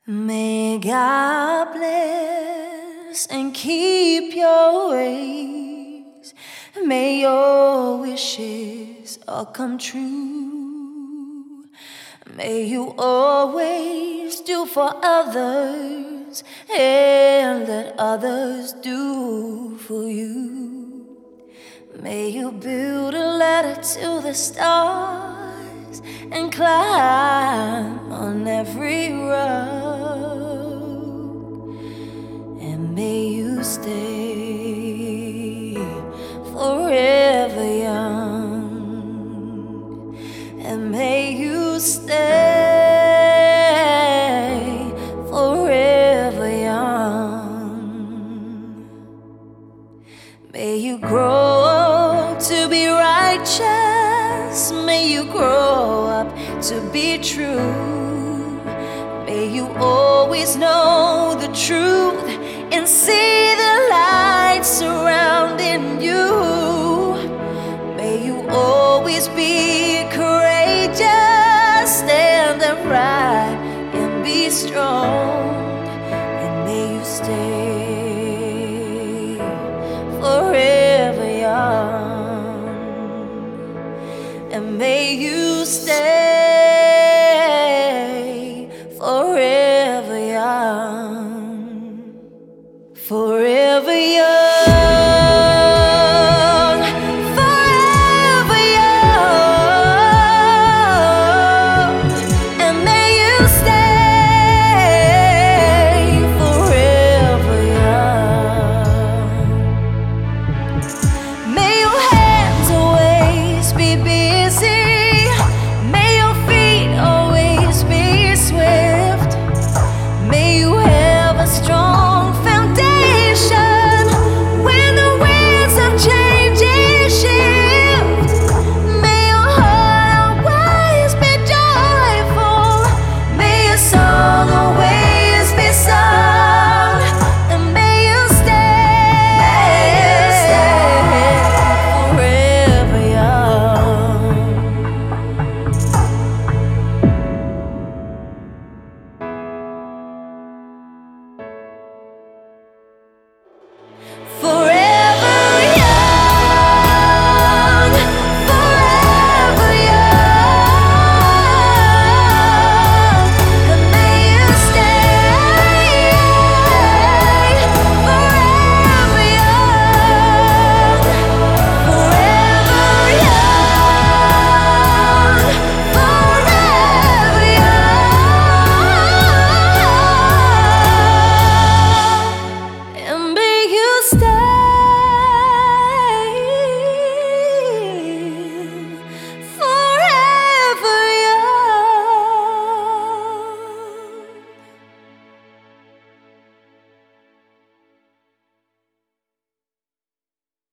May God bless and keep your ways. May your wishes all come true. May you always do for others and let others do for you. May you build a ladder to the stars and climb on every road. And may you stay forever young. And may you stay forever young. May you grow to be righteous. May you grow up to be true. May you always know the truth and see the light surrounding you. May you always be courageous, stand upright and be strong. And may you stay forever young. And may you stay forever young. Forever young.